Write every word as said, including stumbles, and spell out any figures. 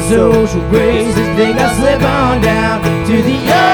social graces, think I'll slip on down to the